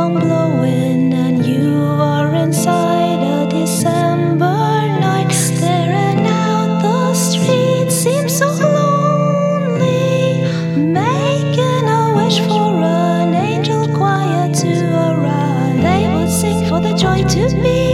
gong blowing, and you are inside a December night, staring out the street. Seems so lonely, making a wish for an angel choir to arrive. They would sing for the joy to be